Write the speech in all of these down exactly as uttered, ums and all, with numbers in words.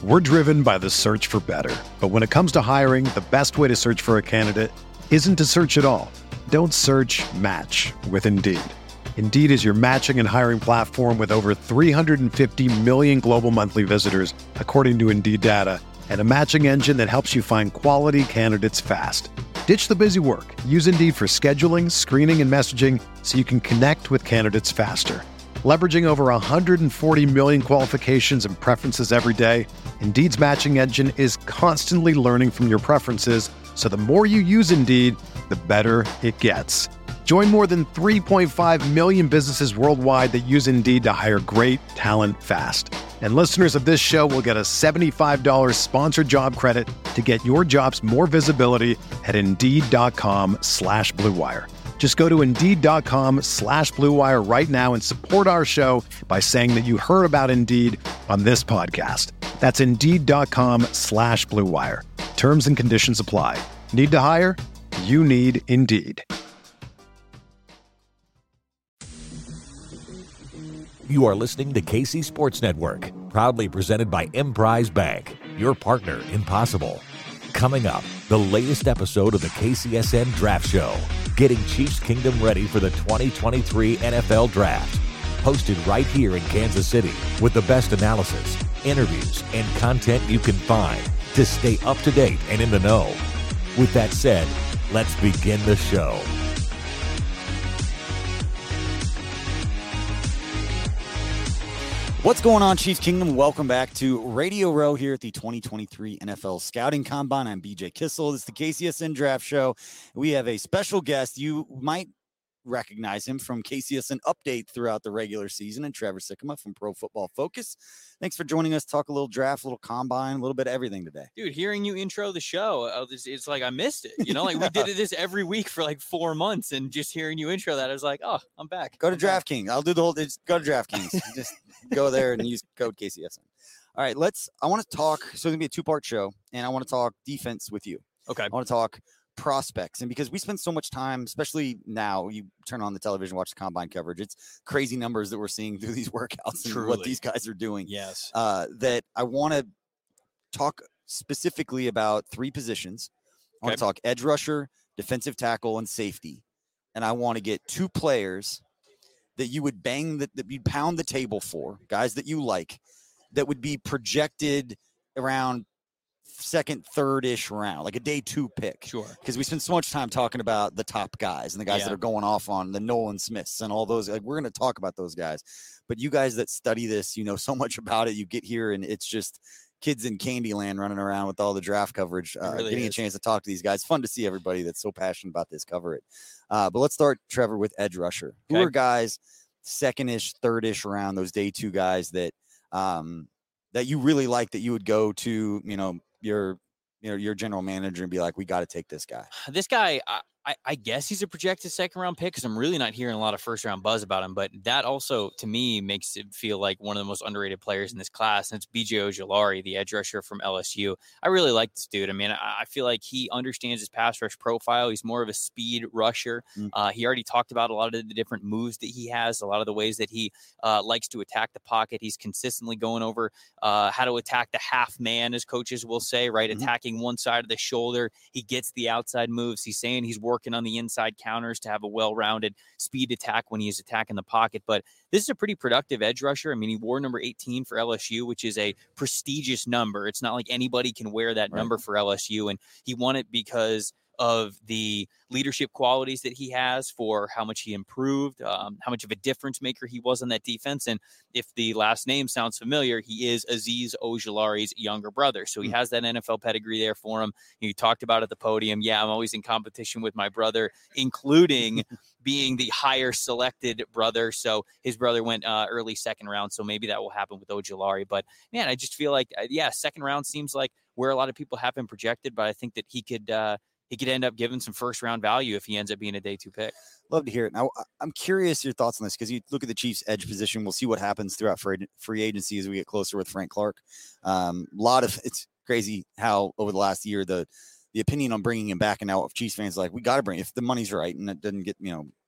We're driven by the search for better. But when it comes to hiring, the best way to search for a candidate isn't to search at all. Don't search, match with Indeed. Indeed is your matching and hiring platform with over three hundred fifty million global monthly visitors, according to Indeed data, and a matching engine that helps you find quality candidates fast. Ditch the busy work. Use Indeed for scheduling, screening, and messaging so you can connect with candidates faster. Leveraging over one hundred forty million qualifications and preferences every day, Indeed's matching engine is constantly learning from your preferences, so the more you use Indeed, the better it gets. Join more than three point five million businesses worldwide that use Indeed to hire great talent fast. And listeners of this show will get a seventy-five dollars sponsored job credit to get your jobs more visibility at Indeed.com slash Blue Wire. Just go to Indeed.com slash Blue Wire right now and support our show by saying that you heard about Indeed on this podcast. That's Indeed.com slash Blue Wire. Terms and conditions apply. Need to hire? You need Indeed. You are listening to K C Sports Network, proudly presented by Emprise Bank, your partner in possible. Coming up, the latest episode of the K C S N Draft Show, getting Chiefs Kingdom ready for the twenty twenty-three N F L Draft. Hosted right here in Kansas City with the best analysis, interviews, and content you can find to stay up to date and in the know. With that said, let's begin the show. What's going on, Chiefs Kingdom? Welcome back to Radio Row here at the twenty twenty-three N F L Scouting Combine. I'm B J Kissel. This is the K C S N Draft Show. We have a special guest. You might recognize him from K C S N Update throughout the regular season, and Trevor Sikkema from Pro Football Focus. Thanks for joining us. Talk a little draft, a little combine, a little bit of everything today. Dude, hearing you intro the show, uh, it's, it's like I missed it. You know, like we did this every week for like four months, and just hearing you intro that, I was like, oh, I'm back. Go to I'm back. DraftKings. I'll do the whole. Just go to DraftKings. Just go there and use code K C S N. All right, let's. I want to talk. So it's gonna be a two-part show, and I want to talk defense with you. Okay. I want to talk prospects, and because we spend so much time, especially now, you turn on the television, watch the combine coverage, it's crazy numbers that we're seeing through these workouts and Truly. what these guys are doing. Yes. Uh, that I want to talk specifically about three positions. I want Okay. to talk edge rusher, defensive tackle, and safety. And I want to get two players that you would bang that, that you'd pound the table for, guys that you like, that would be projected around second, third-ish round, like a day two pick. Sure. Because we spend so much time talking about the top guys and the guys Yeah. that are going off on the Nolan Smiths and all those. Like, we're going to talk about those guys. But you guys that study this, you know so much about it. You get here, and it's just kids in Candyland running around with all the draft coverage, uh, really getting is. a chance to talk to these guys. Fun to see everybody that's so passionate about this, cover it. Uh, but let's start, Trevor, with edge rusher. Who Okay. are guys second-ish, third-ish round, those day two guys that um, that you really like, that you would go to, you know, your you know, your general manager and be like, we got to take this guy? This guy, I, I, I guess he's a projected second round pick because I'm really not hearing a lot of first round buzz about him. But that also, to me, makes it feel like one of the most underrated players in this class. And it's B J Ojulari, the edge rusher from L S U. I really like this dude. I mean, I, I feel like he understands his pass rush profile. He's more of a speed rusher. Mm. Uh, he already talked about a lot of the different moves that he has, a lot of the ways that he uh, likes to attack the pocket. He's consistently going over uh, how to attack the half man, as coaches will say, right? Mhm. Attacking one side of the shoulder. He gets the outside moves. He's saying he's working on the inside counters to have a well-rounded speed attack when he is attacking the pocket. But this is a pretty productive edge rusher. I mean, he wore number eighteen for L S U, which is a prestigious number. It's not like anybody can wear that Right. number for L S U. And he won it because of the leadership qualities that he has, for how much he improved, um, how much of a difference maker he was on that defense. And if the last name sounds familiar, he is Azeez Ojulari's younger brother. So he Mm. has that N F L pedigree there for him. He talked about at the podium, yeah, I'm always in competition with my brother, including being the higher selected brother. So his brother went uh, early second round. So maybe that will happen with Ojulari. But man, I just feel like, uh, yeah, second round seems like where a lot of people have him projected, but I think that he could, uh, he could end up giving some first round value if he ends up being a day two pick. Love to hear it. Now, I- I'm curious your thoughts on this, because you look at the Chiefs' edge position. We'll see what happens throughout free, free agency as we get closer with Frank Clark. A um, lot of it's crazy how over the last year the the opinion on bringing him back, and now Chiefs fans are like, we got to bring, if the money's right and it doesn't get, you know,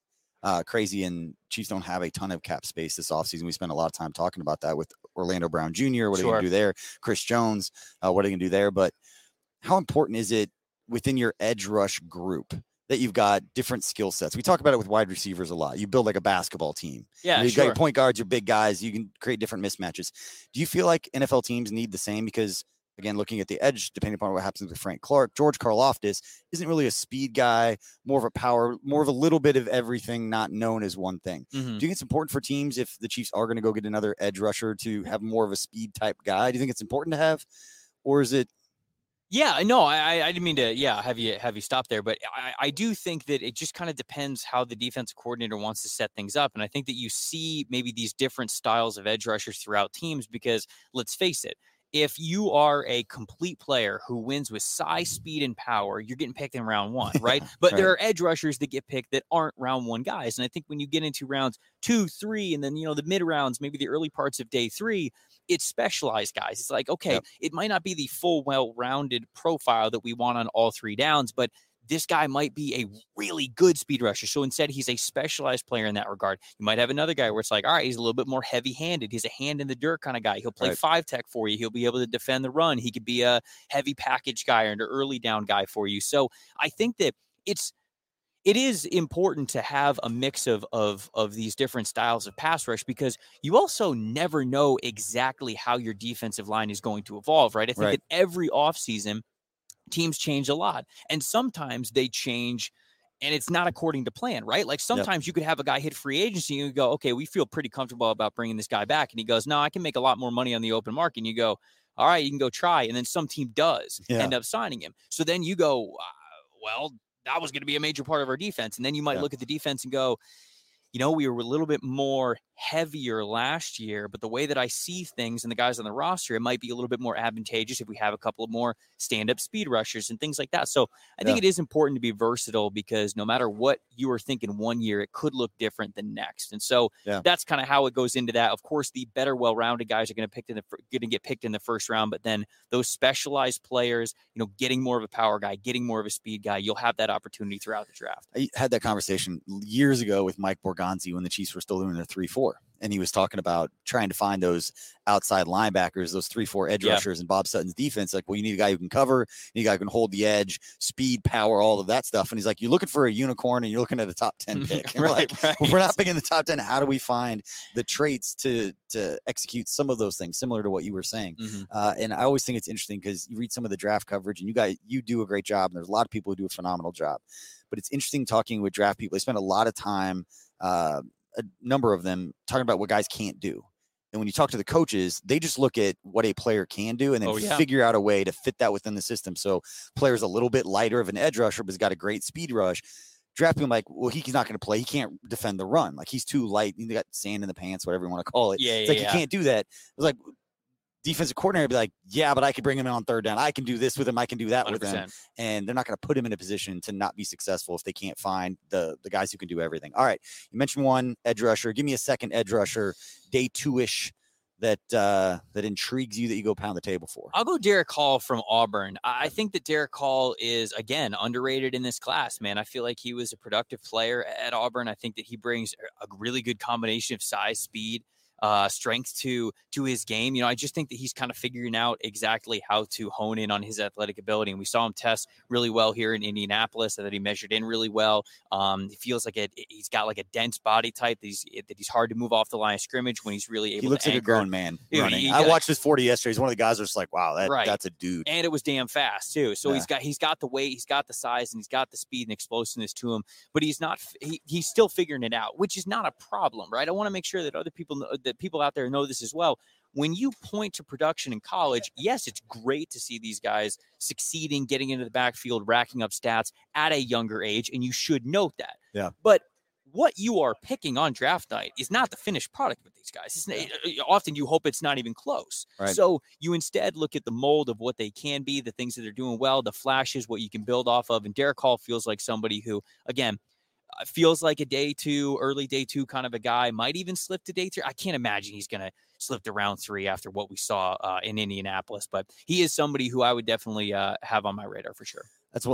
uh, crazy. And Chiefs don't have a ton of cap space this offseason. We spent a lot of time talking about that with Orlando Brown Junior What are Sure. you going to do there? Chris Jones, uh, what are you going to do there? But how important is it within your edge rush group that you've got different skill sets? We talk about it with wide receivers a lot. You build like a basketball team. Yeah, you know, you've sure. got your point guards, your big guys. You can create different mismatches. Do you feel like N F L teams need the same? Because, again, looking at the edge, depending upon what happens with Frank Clark, George Karlaftis isn't really a speed guy, more of a power, more of a little bit of everything, not known as one thing. Mm-hmm. Do you think it's important for teams, if the Chiefs are going to go get another edge rusher, to have more of a speed type guy? Do you think it's important to have, or is it? Yeah, no, I I didn't mean to, yeah, have you have you stop there, but I, I do think that it just kind of depends how the defensive coordinator wants to set things up. And I think that you see maybe these different styles of edge rushers throughout teams, because let's face it, if you are a complete player who wins with size, speed, and power, you're getting picked in round one, right? But right. there are edge rushers that get picked that aren't round one guys. And I think when you get into rounds two, three, and then, you know, the mid rounds, maybe the early parts of day three, it's specialized guys. It's like, okay, yep. it might not be the full, well-rounded profile that we want on all three downs, but this guy might be a really good speed rusher. So instead, he's a specialized player in that regard. You might have another guy where it's like, all right, he's a little bit more heavy-handed. He's a hand in the dirt kind of guy. He'll play right. five tech for you. He'll be able to defend the run. He could be a heavy package guy or an early down guy for you. So I think that it's it is important to have a mix of of of these different styles of pass rush, because you also never know exactly how your defensive line is going to evolve, right? I think right. that every offseason, teams change a lot, and sometimes they change and it's not according to plan, right? Like sometimes yep. you could have a guy hit free agency and you go, okay, we feel pretty comfortable about bringing this guy back. And he goes, no, I can make a lot more money on the open market. And you go, all right, you can go try. And then some team does yeah. end up signing him. So then you go, uh, well, that was going to be a major part of our defense. And then you might yeah. look at the defense and go, you know, we were a little bit more heavier last year, but the way that I see things and the guys on the roster, it might be a little bit more advantageous if we have a couple of more stand-up speed rushers and things like that. So I think yeah. it is important to be versatile, because no matter what you were thinking one year, it could look different than next. And so yeah. that's kind of how it goes into that. Of course, the better, well-rounded guys are going to pick in the going to get picked in the first round, but then those specialized players, you know, getting more of a power guy, getting more of a speed guy, you'll have that opportunity throughout the draft. I had that conversation years ago with Mike Borgonzi when the Chiefs were still doing their three four. And he was talking about trying to find those outside linebackers, those three, four edge yeah. rushers in Bob Sutton's defense. Like, well, you need a guy who can cover, you need a guy who can hold the edge, speed, power, all of that stuff. And he's like, you're looking for a unicorn and you're looking at a top ten pick. And right, we're like, right. well, we're not picking the top ten. How do we find the traits to to execute some of those things, similar to what you were saying? Mm-hmm. Uh, and I always think it's interesting because you read some of the draft coverage and you guys, you do a great job. And there's a lot of people who do a phenomenal job. But it's interesting talking with draft people. They spend a lot of time, uh, a number of them, talking about what guys can't do. And when you talk to the coaches, they just look at what a player can do and then oh, yeah. figure out a way to fit that within the system. So player's a little bit lighter of an edge rusher, but has got a great speed rush. Draft him like, well, he's not going to play. He can't defend the run. Like, he's too light. He got sand in the pants, whatever you want to call it. Yeah, it's yeah, like, yeah. you can't do that. It was like, defensive coordinator would be like, yeah, but I could bring him in on third down. I can do this with him. I can do that one hundred percent. With him. And they're not going to put him in a position to not be successful if they can't find the the guys who can do everything. All right. You mentioned one edge rusher. Give me a second edge rusher, day two-ish, that uh, that intrigues you that you go pound the table for. I'll go Derek Hall from Auburn. I think that Derek Hall is, again, underrated in this class, man. I feel like he was a productive player at Auburn. I think that he brings a really good combination of size, speed, uh, strength to to his game. You know, I just think that he's kind of figuring out exactly how to hone in on his athletic ability. And we saw him test really well here in Indianapolis, that he measured in really well. Um, he feels like a, he's got like a dense body type that he's, that he's hard to move off the line of scrimmage when he's really able to. He looks to like anchor. a grown man running. He, he, I watched his forty yesterday. He's one of the guys that's like, wow, that, right. that's a dude. And it was damn fast too. So yeah. he's got, he's got the weight, he's got the size, and he's got the speed and explosiveness to him, but he's not, he, he's still figuring it out, which is not a problem, right? I want to make sure that other people know, that people out there know this as well. When you point to production in college, yes, it's great to see these guys succeeding, getting into the backfield, racking up stats at a younger age, and you should note that. Yeah. But what you are picking on draft night is not the finished product with these guys. It's not, often you hope it's not even close. Right. So you instead look at the mold of what they can be, the things that they're doing well, the flashes, what you can build off of. And Derek Hall feels like somebody who, again, feels like a day two, early day two kind of a guy, might even slip to day three. I can't imagine he's going to slip to round three after what we saw uh, in Indianapolis, but he is somebody who I would definitely uh, have on my radar for sure. That's what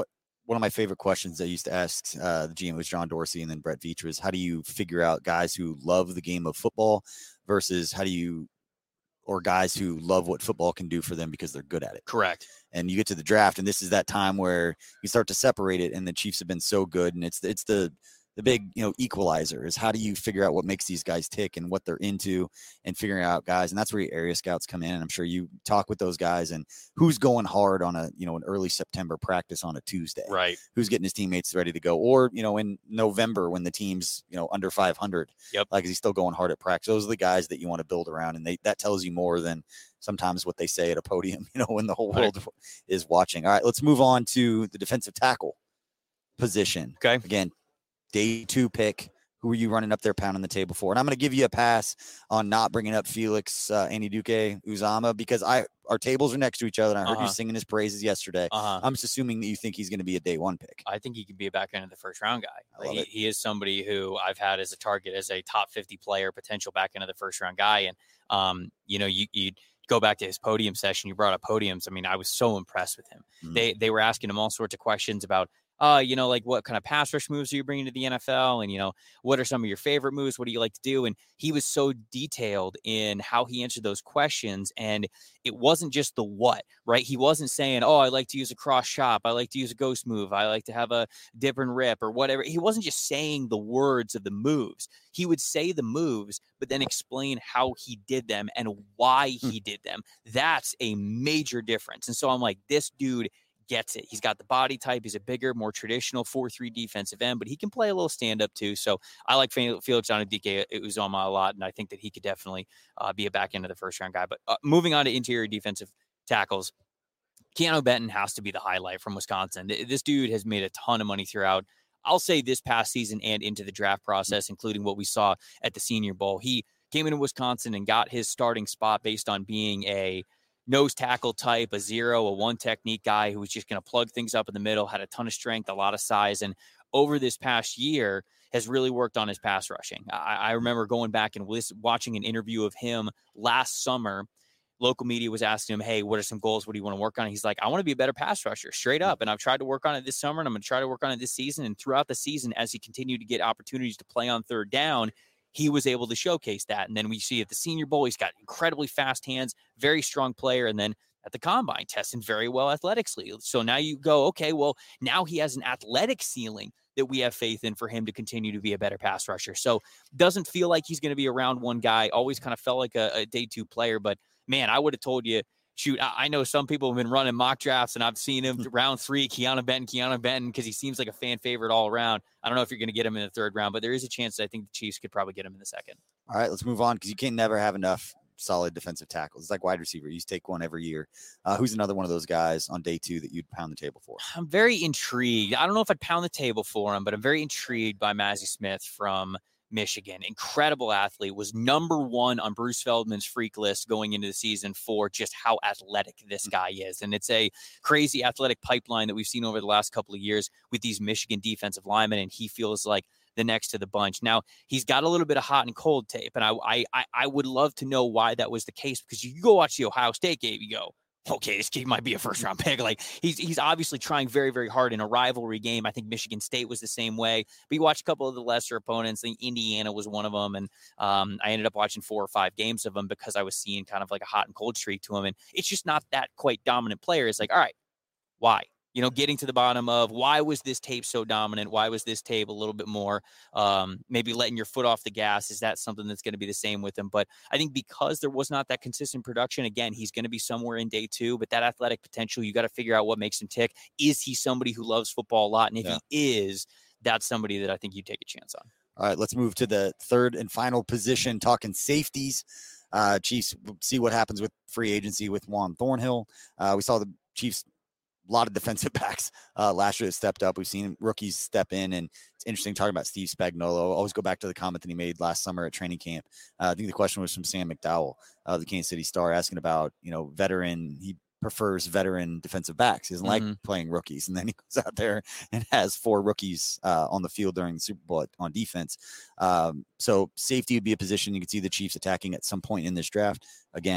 one of my favorite questions I used to ask uh, the G M was John Dorsey and then Brett Veach was, how do you figure out guys who love the game of football versus how do you, or guys who love what football can do for them because they're good at it? Correct. And you get to the draft, and this is that time where you start to separate it, and the Chiefs have been so good, and it's it's the the big, you know, equalizer is how do you figure out what makes these guys tick and what they're into and figuring out guys. And that's where your area scouts come in. And I'm sure you talk with those guys and who's going hard on a, you know, an early September practice on a Tuesday, right? Who's getting his teammates ready to go, or, you know, in November when the team's, you know, under five hundred, yep. Like, is he still going hard at practice? Those are the guys that you want to build around. And they, that tells you more than sometimes what they say at a podium, you know, when the whole world right. is watching. All right, let's move on to the defensive tackle position. Okay. Again, day two pick. Who are you running up there pounding the table for? And I'm going to give you a pass on not bringing up Felix uh, Anudike Uzama because I our tables are next to each other. And I heard uh-huh. you singing his praises yesterday. Uh-huh. I'm just assuming that you think he's going to be a day one pick. I think he could be a back end of the first round guy. Like, he, he is somebody who I've had as a target as a top fifty player, potential back end of the first round guy. And, um, you know, you, you go back to his podium session. You brought up podiums. I mean, I was so impressed with him. Mm-hmm. They, they were asking him all sorts of questions about, Uh, you know, like what kind of pass rush moves are you bringing to the N F L? And, you know, what are some of your favorite moves? What do you like to do? And he was so detailed in how he answered those questions. And it wasn't just the what, right? He wasn't saying, oh, I like to use a cross chop. I like to use a ghost move. I like to have a dip and rip or whatever. He wasn't just saying the words of the moves. He would say the moves, but then explain how he did them and why he did them. That's a major difference. And so I'm like, this dude gets it. He's got the body type. He's a bigger, more traditional four three defensive end, but he can play a little stand-up too. So I like Felix Anudike Uzama a lot, and I think that he could definitely uh, be a back end of the first-round guy. But uh, moving on to interior defensive tackles, Keanu Benton has to be the highlight from Wisconsin. This dude has made a ton of money throughout, I'll say, this past season and into the draft process, including what we saw at the Senior Bowl. He came into Wisconsin and got his starting spot based on being a nose tackle type, a zero, a one technique guy who was just going to plug things up in the middle, had a ton of strength, a lot of size. And over this past year has really worked on his pass rushing. I, I remember going back and watching an interview of him last summer. Local media was asking him, hey, what are some goals? What do you want to work on? He's like, I want to be a better pass rusher, straight up. And I've tried to work on it this summer, and I'm going to try to work on it this season. And throughout the season, as he continued to get opportunities to play on third down, he was able to showcase that. And then we see at the Senior Bowl, he's got incredibly fast hands, very strong player. And then at the combine, testing very well athletically. So now you go, okay, well, now he has an athletic ceiling that we have faith in for him to continue to be a better pass rusher. So doesn't feel like he's going to be a round one guy. Always kind of felt like a, a day two player. But man, I would have told you, shoot, I know some people have been running mock drafts, and I've seen him round three, Keanu Benton, Keanu Benton, because he seems like a fan favorite all around. I don't know if you're going to get him in the third round, but there is a chance that I think the Chiefs could probably get him in the second. All right, let's move on because you can never have enough solid defensive tackles. It's like wide receiver. You just take one every year. Uh, who's another one of those guys on day two that you'd pound the table for? I'm very intrigued. I don't know if I'd pound the table for him, but I'm very intrigued by Mazi Smith from Michigan. Incredible athlete, was number one on Bruce Feldman's freak list going into the season for just how athletic this guy is. And it's a crazy athletic pipeline that we've seen over the last couple of years with these Michigan defensive linemen. And he feels like the next to the bunch. Now he's got a little bit of hot and cold tape. And I, I, I would love to know why that was the case, because you go watch the Ohio State game, you go, okay, this kid might be a first round pick. Like he's he's obviously trying very, very hard in a rivalry game. I think Michigan State was the same way. But you watch a couple of the lesser opponents. I think Indiana was one of them. And um, I ended up watching four or five games of them because I was seeing kind of like a hot and cold streak to him. And it's just not that quite dominant player. It's like, all right, why? You know, getting to the bottom of why was this tape so dominant? Why was this tape a little bit more, um, maybe letting your foot off the gas? Is that something that's going to be the same with him? But I think because there was not that consistent production, again, he's going to be somewhere in day two, but that athletic potential, you got to figure out what makes him tick. Is he somebody who loves football a lot? And if yeah. he is, that's somebody that I think you take a chance on. All right, let's move to the third and final position, talking safeties. Uh, Chiefs, see what happens with free agency with Juan Thornhill. Uh, we saw the Chiefs, a lot of defensive backs uh, last year that stepped up. We've seen rookies step in, and it's interesting talking about Steve Spagnuolo. I always go back to the comment that he made last summer at training camp. Uh, I think the question was from Sam McDowell, uh, the Kansas City Star, asking about, you know, veteran. He prefers veteran defensive backs. He doesn't mm-hmm. like playing rookies. And then he goes out there and has four rookies uh, on the field during the Super Bowl on defense. Um, so safety would be a position you could see the Chiefs attacking at some point in this draft. Again,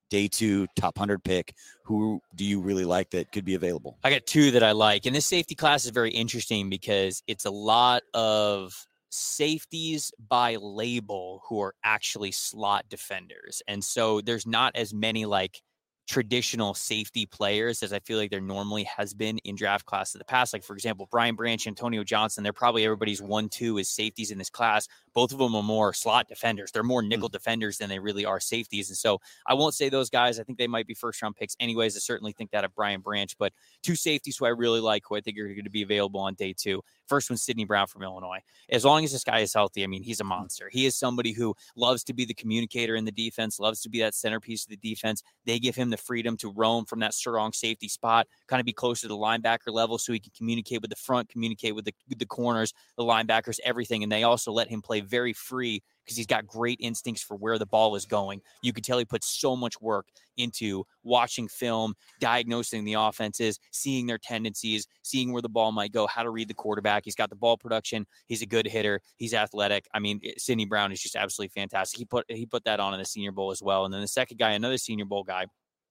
day two, top one hundred pick. Who do you really like that could be available? I got two that I like. And this safety class is very interesting because it's a lot of safeties by label who are actually slot defenders. And so there's not as many like traditional safety players as I feel like there normally has been in draft class in the past. Like, for example, Brian Branch, Antonio Johnson, they're probably everybody's one, two is safeties in this class. Both of them are more slot defenders. They're more nickel mm. defenders than they really are safeties. And so I won't say those guys. I think they might be first round picks anyways. I certainly think that of Brian Branch, but two safeties who I really like, who I think are going to be available on day two. First one's Sidney Brown from Illinois. As long as this guy is healthy, I mean, he's a monster. He is somebody who loves to be the communicator in the defense, loves to be that centerpiece of the defense. They give him the freedom to roam from that strong safety spot, kind of be closer to the linebacker level so he can communicate with the front, communicate with the, the corners, the linebackers, everything. And they also let him play very free because he's got great instincts for where the ball is going. You could tell he puts so much work into watching film, diagnosing the offenses, seeing their tendencies, seeing where the ball might go, how to read the quarterback. He's got the ball production. He's a good hitter. He's athletic. I mean, Sidney Brown is just absolutely fantastic. He put he put that on in the Senior Bowl as well. And then the second guy, another Senior Bowl guy,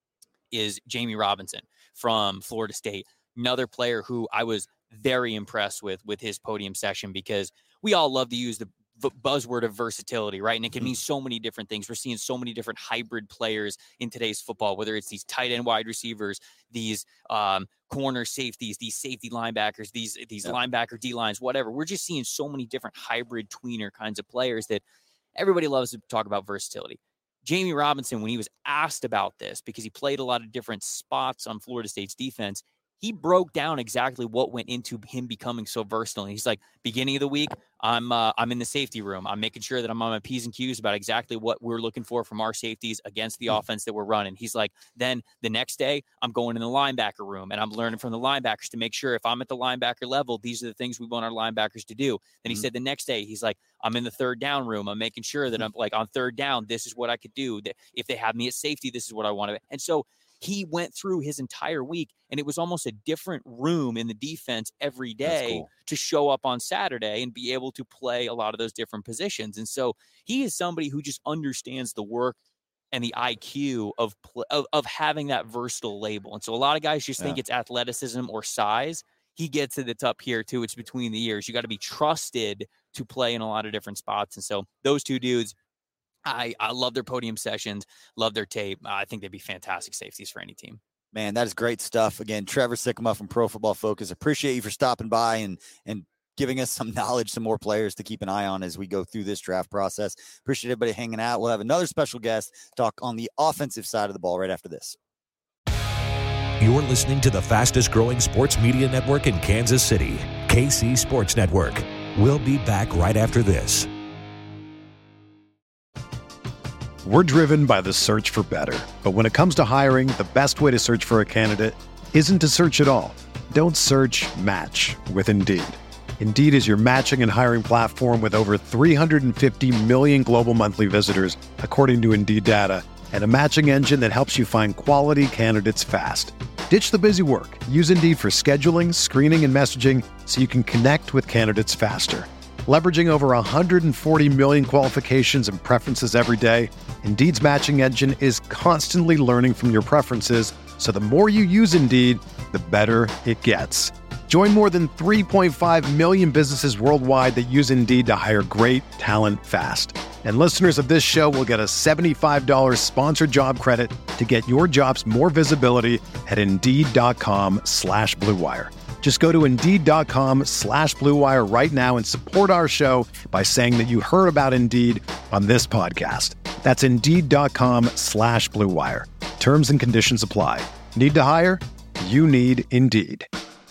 is Jamie Robinson from Florida State. Another player who I was very impressed with with his podium session because we all love to use the buzzword of versatility, right? And it can mean so many different things. We're seeing so many different hybrid players in today's football, whether it's these tight end wide receivers, these um, corner safeties, these safety linebackers, these these yeah. linebacker D-lines, whatever. We're just seeing so many different hybrid tweener kinds of players that everybody loves to talk about versatility. Jamie Robinson, when he was asked about this, because he played a lot of different spots on Florida State's defense, he broke down exactly what went into him becoming so versatile. And he's like, beginning of the week, I'm uh, I'm in the safety room. I'm making sure that I'm on my P's and Q's about exactly what we're looking for from our safeties against the mm-hmm. offense that we're running. He's like, then the next day, I'm going in the linebacker room, and I'm learning from the linebackers to make sure if I'm at the linebacker level, these are the things we want our linebackers to do. Then he mm-hmm. said the next day, he's like, I'm in the third down room. I'm making sure that I'm like on third down, this is what I could do. That if they have me at safety, this is what I want to. And so he went through his entire week, and it was almost a different room in the defense every day cool. to show up on Saturday and be able to play a lot of those different positions. And so he is somebody who just understands the work and the I Q of, of, of having that versatile label. And so a lot of guys just yeah. think it's athleticism or size. He gets it. It's up here too. It's between the ears. You got to be trusted to play in a lot of different spots. And so those two dudes, I, I love their podium sessions, love their tape. Uh, I think they'd be fantastic safeties for any team. Man, that is great stuff. Again, Trevor Sikkema from Pro Football Focus. Appreciate you for stopping by and and giving us some knowledge, some more players to keep an eye on as we go through this draft process. Appreciate everybody hanging out. We'll have another special guest talk on the offensive side of the ball right after this. You're listening to the fastest growing sports media network in Kansas City, K C Sports Network. We'll be back right after this. We're driven by the search for better. But when it comes to hiring, the best way to search for a candidate isn't to search at all. Don't search, match with Indeed. Indeed is your matching and hiring platform with over three hundred fifty million global monthly visitors, according to Indeed data, and a matching engine that helps you find quality candidates fast. Ditch the busy work. Use Indeed for scheduling, screening, and messaging so you can connect with candidates faster. Leveraging over one hundred forty million qualifications and preferences every day, Indeed's matching engine is constantly learning from your preferences, so the more you use Indeed, the better it gets. Join more than three point five million businesses worldwide that use Indeed to hire great talent fast. And listeners of this show will get a seventy-five dollars sponsored job credit to get your jobs more visibility at Indeed.com slash Blue Wire. Just go to Indeed.com slash Blue Wire right now and support our show by saying that you heard about Indeed on this podcast. That's Indeed.com slash Blue Wire. Terms and conditions apply. Need to hire? You need Indeed.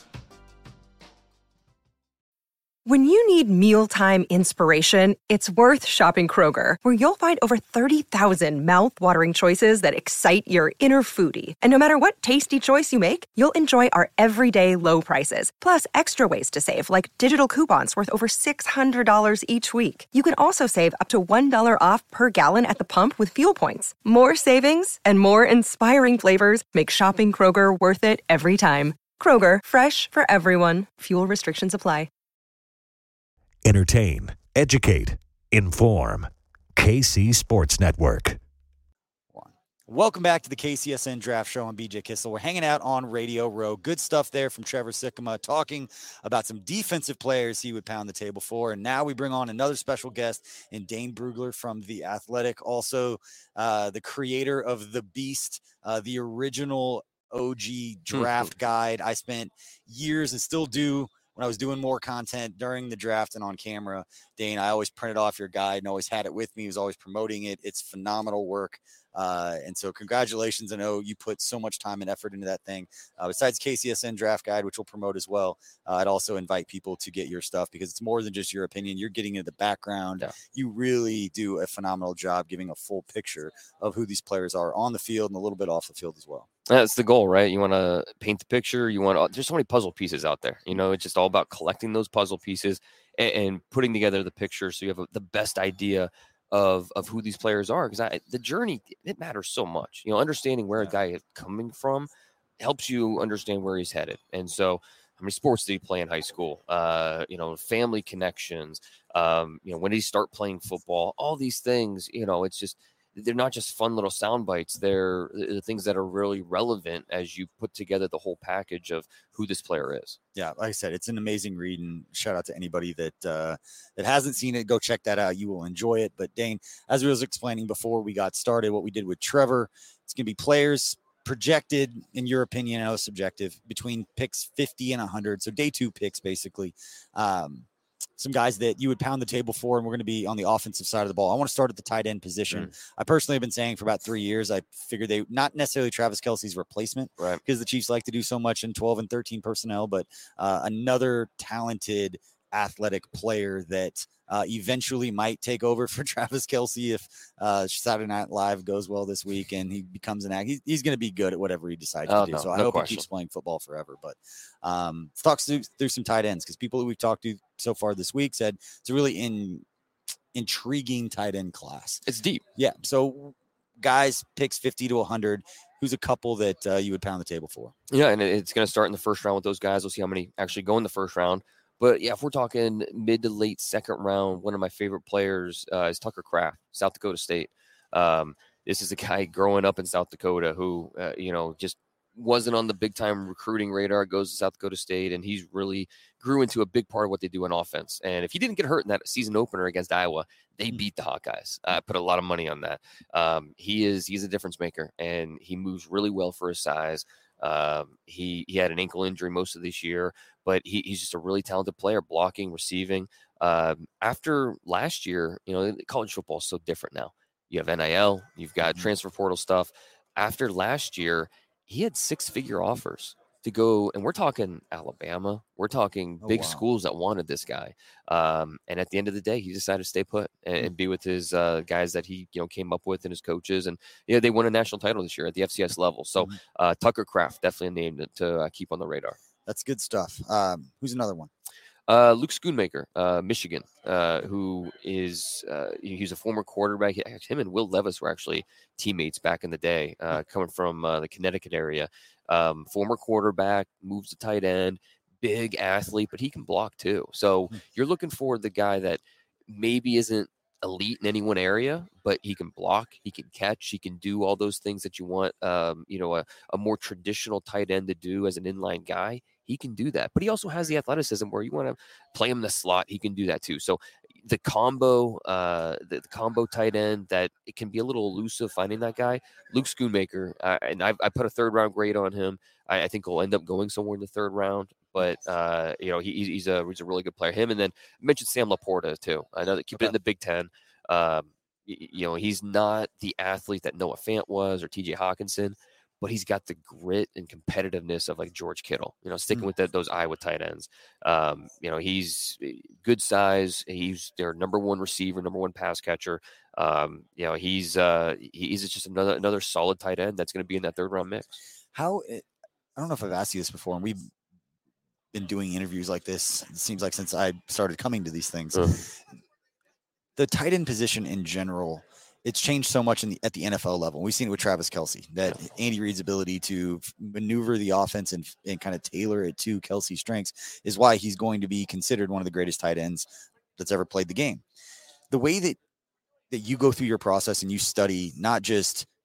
When you need mealtime inspiration, it's worth shopping Kroger, where you'll find over thirty thousand mouth-watering choices that excite your inner foodie. And no matter what tasty choice you make, you'll enjoy our everyday low prices, plus extra ways to save, like digital coupons worth over six hundred dollars each week. You can also save up to one dollar off per gallon at the pump with fuel points. More savings and more inspiring flavors make shopping Kroger worth it every time. Kroger, fresh for everyone. Fuel restrictions apply. Entertain, educate, inform. K C Sports Network. Welcome back to the K C S N Draft Show. I'm B J Kissel. We're hanging out on Radio Row. Good stuff there from Trevor Sikkema, talking about some defensive players he would pound the table for. And now we bring on another special guest in Dane Brugler from The Athletic, also uh, the creator of The Beast, uh, the original O G draft mm-hmm. guide. I spent years and still do when I was doing more content during the draft and on camera. Dane, I always printed off your guide and always had it with me. He was always promoting it. It's phenomenal work. Uh, and so congratulations. I know you put so much time and effort into that thing. Uh, besides K C S N Draft Guide, which we'll promote as well, uh, I'd also invite people to get your stuff because it's more than just your opinion. You're getting into the background. Yeah. You really do a phenomenal job giving a full picture of who these players are on the field and a little bit off the field as well. That's the goal, right? You want to paint the picture. You want to, there's so many puzzle pieces out there. You know, it's just all about collecting those puzzle pieces and, and putting together the picture so you have a, the best idea of of who these players are, because the journey, it matters so much. You know, understanding where yeah. a guy is coming from helps you understand where he's headed. And so how many sports did he play in high school? Uh, you know, family connections, um, you know, when did he start playing football? All these things, you know, it's just, they're not just fun little sound bites. They're the things that are really relevant as you put together the whole package of who this player is. Yeah, like I said, it's an amazing read, and shout out to anybody that uh, that hasn't seen it. Go check that out. You will enjoy it. But Dane, as we was explaining before we got started, what we did with Trevor, it's going to be players projected, in your opinion, I know it's subjective, between picks fifty and one hundred. So day two picks, basically. Um, some guys that you would pound the table for, and we're going to be on the offensive side of the ball. I want to start at the tight end position. Mm. I personally have been saying for about three years, I figured they, not necessarily Travis Kelce's replacement, right? Because the Chiefs like to do so much in twelve and thirteen personnel, but uh, another talented athletic player that uh, eventually might take over for Travis Kelce if uh, Saturday Night Live goes well this week and he becomes an act. He's, he's going to be good at whatever he decides oh, to do. No, so I no hope question. He keeps playing football forever. But um, let's talk through, through some tight ends, because people that we've talked to so far this week said it's a really in, intriguing tight end class. It's deep. Yeah. So guys, picks fifty to one hundred. Who's a couple that uh, you would pound the table for? Yeah, and it's going to start in the first round with those guys. We'll see how many actually go in the first round. But, yeah, if we're talking mid to late second round, one of my favorite players uh, is Tucker Kraft, South Dakota State. Um, this is a guy growing up in South Dakota who, uh, you know, just wasn't on the big-time recruiting radar, goes to South Dakota State, and he's really grew into a big part of what they do on offense. And if he didn't get hurt in that season opener against Iowa, they beat the Hawkeyes. I put a lot of money on that. Um, he is he's a difference maker, and he moves really well for his size. Um, he he had an ankle injury most of this year, but he, he's just a really talented player, blocking, receiving. Um, after last year, you know, college football is so different now. You have N I L, you've got transfer portal stuff. After last year, he had six-figure offers to go, and we're talking Alabama. We're talking big oh, wow. schools that wanted this guy. Um, and at the end of the day, he decided to stay put and, and be with his uh, guys that he, you know, came up with and his coaches. And yeah, they won a national title this year at the F C S level. So uh, Tucker Kraft, definitely a name to, to uh, keep on the radar. That's good stuff. Um, who's another one? Uh, Luke Schoonmaker, uh, Michigan, uh, who is uh, he's a former quarterback. Him and Will Levis were actually teammates back in the day, uh, coming from uh, the Connecticut area. Um, former quarterback, moves to tight end, big athlete, but he can block too. So you're looking for the guy that maybe isn't elite in any one area, but he can block, he can catch, he can do all those things that you want, um, you know, a, a more traditional tight end to do as an inline guy. He can do that, but he also has the athleticism where you want to play him in the slot. He can do that too. So the combo, uh, the, the combo tight end that it can be a little elusive finding that guy, Luke Schoonmaker, uh, and I've, I put a third round grade on him. I, I think he'll end up going somewhere in the third round, but uh, you know, he, he's a, he's a really good player. Him. And then I mentioned Sam Laporta too. I know that keep okay. it in the Big Ten. Um, you, you know, he's not the athlete that Noah Fant was or T J Hawkinson, but he's got the grit and competitiveness of like George Kittle, you know, sticking mm. with the, those Iowa tight ends. Um, you know, he's good size. He's their number one receiver, number one pass catcher. Um, you know, he's uh, he's just another another solid tight end that's going to be in that third round mix. How, it, I don't know if I've asked you this before, and we've been doing interviews like this, it seems like since I started coming to these things. Uh. The tight end position in general, it's changed so much in the, at the N F L level. We've seen it with Travis Kelce, that yeah. Andy Reid's ability to maneuver the offense and, and kind of tailor it to Kelce's strengths is why he's going to be considered one of the greatest tight ends that's ever played the game. The way that, that you go through your process and you study not just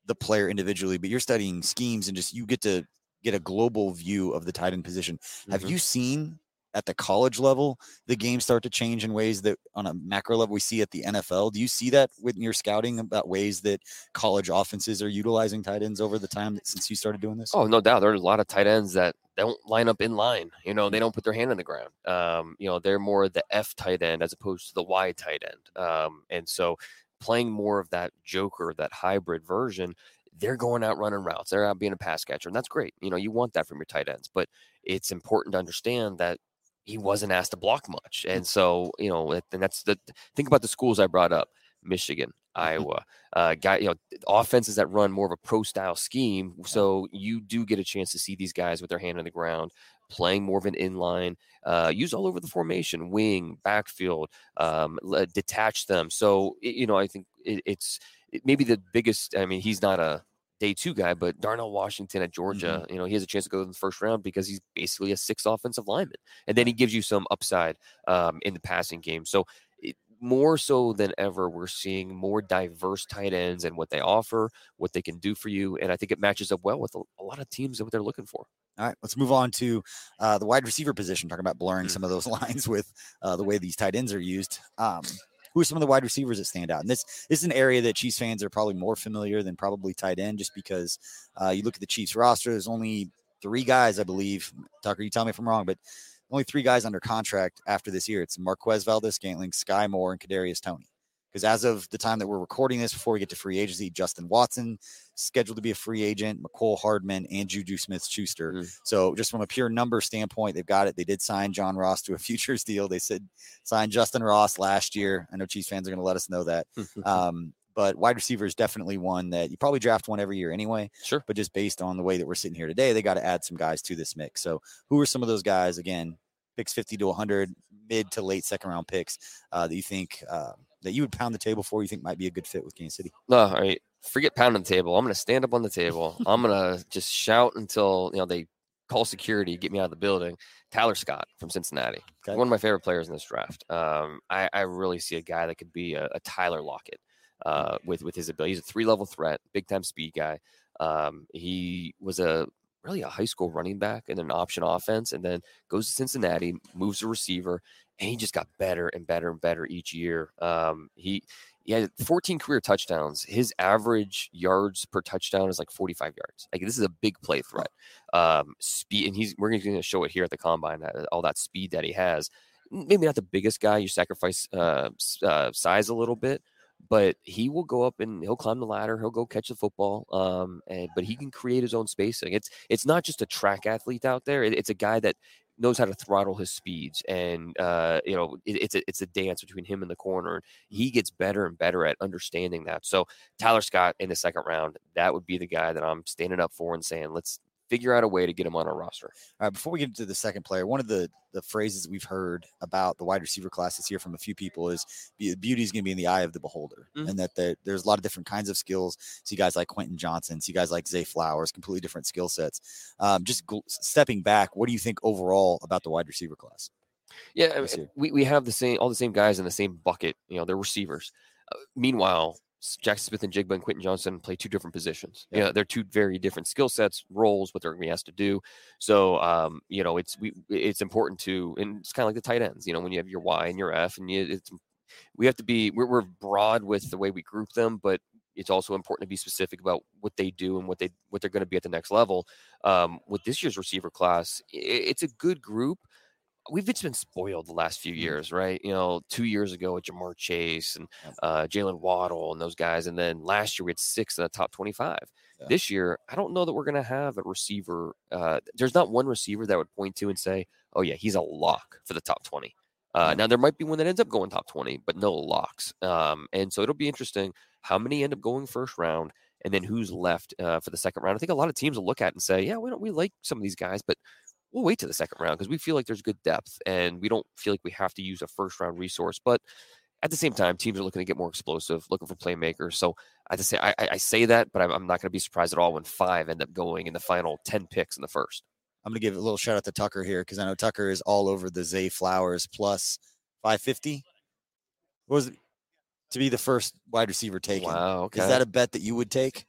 the player individually, but you're studying schemes and just you get to get a global view of the tight end position. Mm-hmm. Have you seen at the college level the game start to change in ways that on a macro level we see at the N F L? Do you see that with your scouting about ways that college offenses are utilizing tight ends over the time that, since you started doing this? Oh, no doubt. There's a lot of tight ends that don't line up in line. You know, they don't put their hand on the ground. Um, you know, they're more the F tight end as opposed to the Y tight end. Um, and so playing more of that joker, that hybrid version, they're going out running routes. They're out being a pass catcher. And that's great. You know, you want that from your tight ends. But it's important to understand that he wasn't asked to block much. And so, you know, and that's the think about the schools I brought up, Michigan, Iowa, uh, guy, you know, offenses that run more of a pro style scheme. So you do get a chance to see these guys with their hand on the ground, playing more of an inline, uh, use all over the formation, wing, backfield, um, detach them. So, you know, I think it, it's it maybe the biggest, I mean, he's not a day two guy, but Darnell Washington at Georgia, mm-hmm. you know, he has a chance to go in the first round because he's basically a sixth offensive lineman. And then he gives you some upside um, in the passing game. So it, more so than ever, we're seeing more diverse tight ends and what they offer, what they can do for you. And I think it matches up well with a, a lot of teams and what they're looking for. All right, let's move on to uh, the wide receiver position, talking about blurring mm-hmm. some of those lines with uh, the way these tight ends are used. Um, Who are some of the wide receivers that stand out? And this, this is an area that Chiefs fans are probably more familiar than probably tight end, just because uh, you look at the Chiefs roster, there's only three guys, I believe. Tucker, you tell me if I'm wrong, but only three guys under contract after this year. It's Marquez Valdes-Scantling, Sky Moore, and Kadarius Toney. Because as of the time that we're recording this, before we get to free agency, Justin Watson scheduled to be a free agent, McCole Hardman, and Juju Smith-Schuster. Mm-hmm. So just from a pure number standpoint, they've got it. They did sign John Ross to a futures deal. They said sign Justin Ross last year. I know Chiefs fans are going to let us know that. um, but wide receiver is definitely one that you probably draft one every year anyway. Sure. But just based on the way that we're sitting here today, they got to add some guys to this mix. So who are some of those guys, again, picks fifty to one hundred, mid to late second round picks uh, that you think uh, – that you would pound the table for, you think might be a good fit with Kansas City? No, all right. Forget pounding the table. I'm going to stand up on the table. I'm going to just shout until, you know, they call security, get me out of the building. Tyler Scott from Cincinnati. Okay. One of my favorite players in this draft. Um, I, I really see a guy that could be a, a Tyler Lockett uh, with, with his ability. He's a three-level threat, big-time speed guy. Um, he was a really a high school running back and an option offense, and then goes to Cincinnati, moves to receiver, and he just got better and better and better each year. Um, he, he had fourteen career touchdowns. His average yards per touchdown is like forty-five yards. Like, this is a big play threat. Um, speed, and he's we're going to show it here at the combine. That, all that speed that he has. Maybe not the biggest guy. You sacrifice uh, uh, size a little bit, but he will go up and he'll climb the ladder. He'll go catch the football. Um, and but he can create his own spacing. It's it's not just a track athlete out there. It, it's a guy that knows how to throttle his speeds, and uh, you know it, it's a it's a dance between him and the corner. He gets better and better at understanding that. So Tyler Scott in the second round, that would be the guy that I'm standing up for and saying, let's figure out a way to get him on our roster. All right, before we get into the second player, one of the the phrases we've heard about the wide receiver class this year from a few people is beauty is going to be in the eye of the beholder, mm-hmm. and that there, there's a lot of different kinds of skills. See guys like Quentin Johnson, see guys like Zay Flowers, completely different skill sets. Um, just go, stepping back, what do you think overall about the wide receiver class? Yeah, I mean, we, we have the same all the same guys in the same bucket. You know, they're receivers. Uh, meanwhile, Jackson Smith and Jigba and Quentin Johnson play two different positions. Yeah, you know, they're two very different skill sets, roles, what they're going to be asked to do. So, um, you know, it's we it's important to, and it's kind of like the tight ends. You know, when you have your Y and your F, and you, it's we have to be we're, we're broad with the way we group them, but it's also important to be specific about what they do and what they what they're going to be at the next level. Um, with this year's receiver class, it, it's a good group. We've just been spoiled the last few years, right? You know, two years ago with Jamar Chase and uh, Jalen Waddle and those guys. And then last year we had six in the top twenty-five. Yeah. This year, I don't know that we're going to have a receiver. Uh, there's not one receiver that would point to and say, oh, yeah, he's a lock for the top twenty. Uh, now, there might be one that ends up going top twenty, but no locks. Um, and so it'll be interesting how many end up going first round and then who's left uh, for the second round. I think a lot of teams will look at it and say, yeah, we don't we like some of these guys, but we'll wait to the second round because we feel like there's good depth and we don't feel like we have to use a first round resource. But at the same time, teams are looking to get more explosive, looking for playmakers. So I just say I, I say that, but I'm, I'm not going to be surprised at all when five end up going in the final ten picks in the first. I'm going to give a little shout out to Tucker here because I know Tucker is all over the Zay Flowers plus five fifty. What was it to be the first wide receiver taken? Wow, okay. Is that a bet that you would take?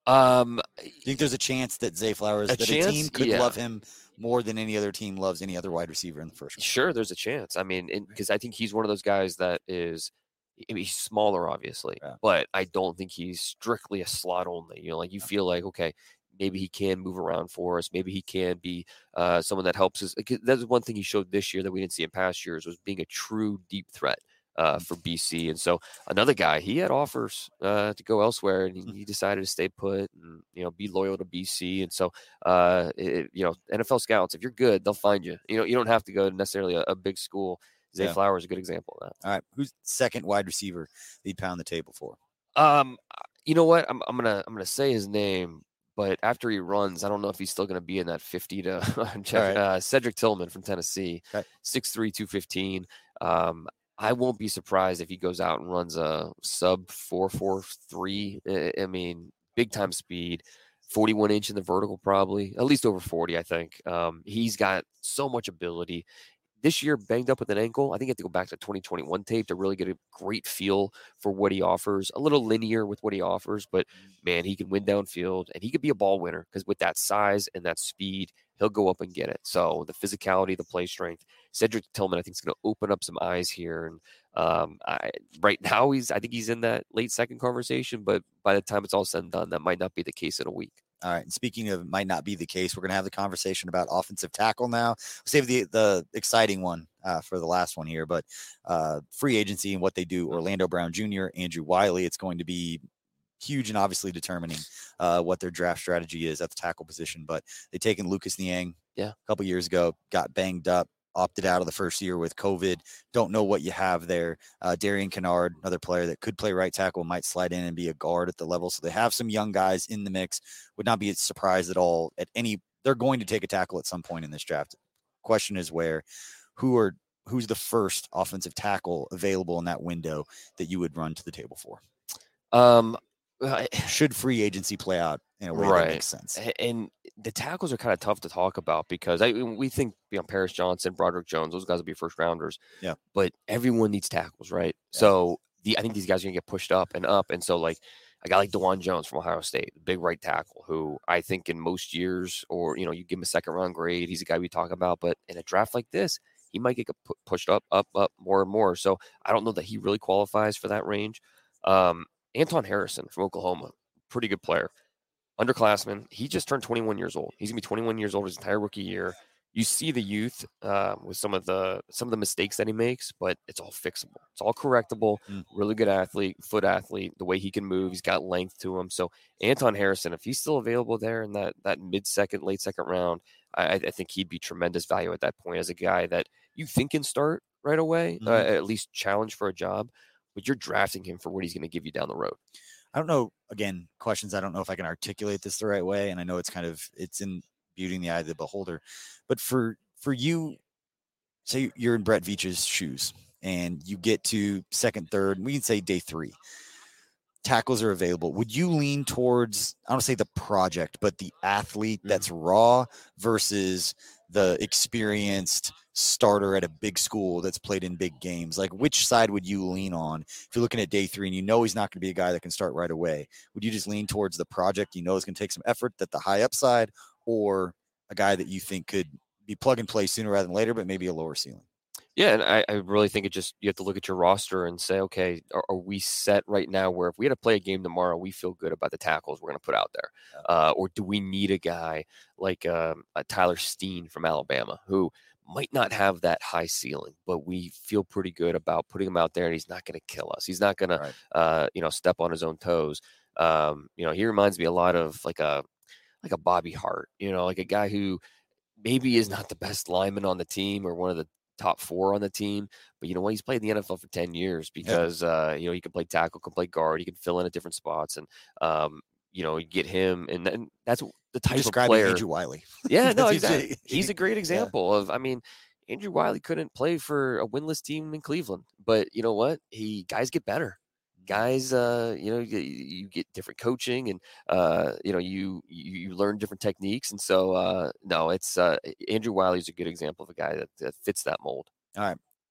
Um, Do you think there's a chance that Zay Flowers, a that chance? a team could Yeah. love him more than any other team loves any other wide receiver in the first round? Sure, there's a chance. I mean, because I think he's one of those guys that is, I mean, he's smaller, obviously, Yeah. but I don't think he's strictly a slot only. You know, like you feel like, okay, maybe he can move around for us. Maybe he can be uh, someone that helps us. Like, that's one thing he showed this year that we didn't see in past years was being a true deep threat uh, for B C. And so another guy, he had offers uh, to go elsewhere, and he, he decided to stay put and, you know, be loyal to B C. And so, uh, it, you know, N F L scouts, if you're good, they'll find you. You know, you don't have to go to necessarily a, a big school. Zay Yeah. Flowers is a good example of that. All right. Who's the second wide receiver that you'd pound the table for? Um, you know what? I'm I'm gonna I'm gonna say his name, but after he runs, I don't know if he's still gonna be in that fifty to right. uh, Cedric Tillman from Tennessee, Okay. six three, two fifteen. Um, I won't be surprised if he goes out and runs a sub four four three. I, I mean, big time speed. forty-one inch in the vertical, probably at least over forty. I think um, he's got so much ability. This year, banged up with an ankle. I think you have to go back to twenty twenty-one tape to really get a great feel for what he offers. A little linear with what he offers, but man, he can win downfield and he could be a ball winner because with that size and that speed, he'll go up and get it. So the physicality, the play strength, Cedric Tillman, I think is going to open up some eyes here. And um, I, right now, he's I think he's in that late second conversation, but by the time it's all said and done, that might not be the case in a week. All right. And speaking of might not be the case, we're going to have the conversation about offensive tackle now. We'll save the the exciting one uh, for the last one here, but uh, free agency and what they do. Orlando Brown Junior, Andrew Wiley. It's going to be huge and obviously determining uh, what their draft strategy is at the tackle position. But they taken Lucas Niang yeah. a couple years ago, got banged up, opted out of the first year with COVID. Don't know what you have there. Uh, Darian Kennard, another player that could play right tackle, might slide in and be a guard at the level. So they have some young guys in the mix. Would not be surprised at all at any. They're going to take a tackle at some point in this draft. Question is where, who are, who's the first offensive tackle available in that window that you would run to the table for? Um, Should free agency play out in a way right. that makes sense? And the tackles are kind of tough to talk about because I we think you know Paris Johnson, Broderick Jones, those guys will be first rounders. Yeah. But everyone needs tackles, right? Yeah. So the I think these guys are gonna get pushed up and up. And so like a guy like DeJuan Jones from Ohio State, big right tackle, who I think in most years, or you know, you give him a second round grade, he's a guy we talk about. But in a draft like this, he might get pu- pushed up, up, up more and more. So I don't know that he really qualifies for that range. Um, Anton Harrison from Oklahoma, pretty good player. Underclassman. He just turned twenty-one years old. He's gonna be twenty-one years old his entire rookie year. You see the youth uh, with some of the some of the mistakes that he makes, but it's all fixable. It's all correctable. Mm. Really good athlete, foot athlete. The way he can move, he's got length to him. So Anton Harrison, if he's still available there in that that mid second, late second round, I, I think he'd be tremendous value at that point as a guy that you think can start right away, Mm-hmm. uh, at least challenge for a job, but you're drafting him for what he's going to give you down the road. I don't know, again, questions. I don't know if I can articulate this the right way. And I know it's kind of, it's in beauty in the eye of the beholder, but for, for you, say you're in Brett Veach's shoes and you get to second, third, we can say day three, tackles are available. Would you lean towards, I don't say the project, but the athlete that's raw versus the experienced starter at a big school that's played in big games? Like, which side would you lean on if you're looking at day three and you know he's not going to be a guy that can start right away? Would you just lean towards the project you know is going to take some effort, that the high upside, or a guy that you think could be plug and play sooner rather than later, but maybe a lower ceiling? Yeah, and I, I really think it just, you have to look at your roster and say, okay, are, are we set right now where if we had to play a game tomorrow, we feel good about the tackles we're going to put out there? Uh, or do we need a guy like um, a Tyler Steen from Alabama who might not have that high ceiling, but we feel pretty good about putting him out there and he's not going to kill us. He's not going Right. to, uh, you know, step on his own toes. Um, you know, he reminds me a lot of like a, like a Bobby Hart, you know, like a guy who maybe is not the best lineman on the team or one of the top four on the team, but you know what? He's played in the N F L for ten years because, yeah. uh, you know, he can play tackle, can play guard, he can fill in at different spots. And, um, you know, you get him, and then that's the type of player. Andrew Wiley. Yeah, no, exactly. He's a great example yeah. of, I mean, Andrew Wiley couldn't play for a winless team in Cleveland, but you know what? He guys get better. Guys, uh, you know, you, you get different coaching, and uh, you know, you, you you learn different techniques, and so uh, no, it's uh, Andrew Wiley is a good example of a guy that, that fits that mold. All right,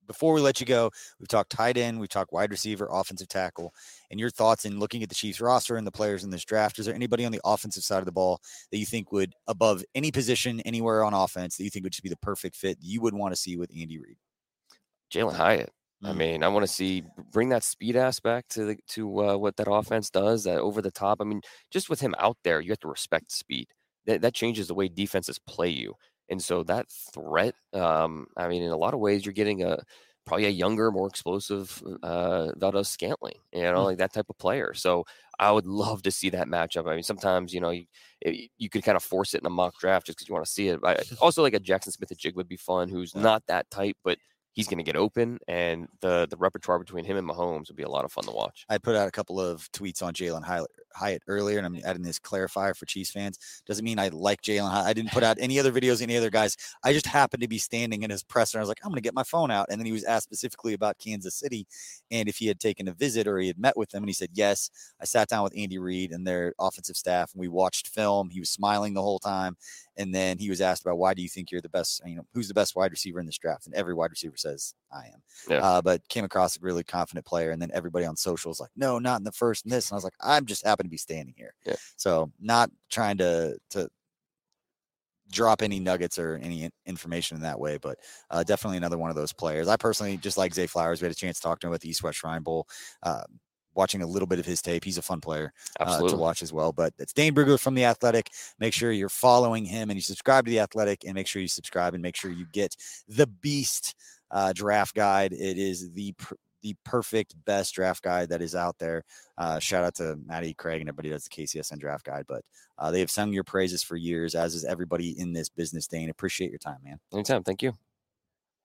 before we let you go, we've talked tight end, we've talked wide receiver, offensive tackle, and your thoughts in looking at the Chiefs roster and the players in this draft. Is there anybody on the offensive side of the ball that you think would, above any position anywhere on offense, that you think would just be the perfect fit you would want to see with Andy Reid? Jalen Hyatt. Mm. I mean, I want to see bring that speed aspect to the, to uh, what that offense does, that over the top. I mean, just with him out there, you have to respect speed. That that changes the way defenses play you. And so that threat, um, I mean, in a lot of ways, you're getting a probably a younger, more explosive uh, Valdez Scantling, you know, like that type of player. So I would love to see that matchup. I mean, sometimes, you know, you, you could kind of force it in a mock draft just because you want to see it. I, also, like a Jackson Smith-Njigba would be fun, who's Yeah. not that type, but he's going to get open, and the the repertoire between him and Mahomes would be a lot of fun to watch. I put out a couple of tweets on Jalen Hyatt earlier, and I'm adding this clarifier for Chiefs fans. Doesn't mean I like Jalen Hyatt. I didn't put out any other videos, any other guys. I just happened to be standing in his presser. And I was like, I'm going to get my phone out. And then he was asked specifically about Kansas City and if he had taken a visit or he had met with them. And he said, yes. I sat down with Andy Reid and their offensive staff, and we watched film. He was smiling the whole time. And then he was asked about, why do you think you're the best, you know, who's the best wide receiver in this draft? And every wide receiver says, I am. Yeah. Uh, but came across a really confident player. And then everybody on social was like, no, not in the first and this. And I was like, I'm just happen to be standing here. Yeah. So not trying to, to drop any nuggets or any information in that way, but uh, definitely another one of those players. I personally just like Zay Flowers. We had a chance to talk to him at the East West Shrine Bowl. Uh, watching a little bit of his tape. He's a fun player uh, to watch as well. But it's Dane Brugler from The Athletic. Make sure you're following him and you subscribe to The Athletic, and make sure you subscribe and make sure you get the Beast uh, draft guide. It is the pr- the perfect best draft guide that is out there. Uh, shout out to Maddie, Craig, and everybody that's the K C S N draft guide. But uh, they have sung your praises for years, as is everybody in this business. Dane, appreciate your time, man. Anytime. Thank you.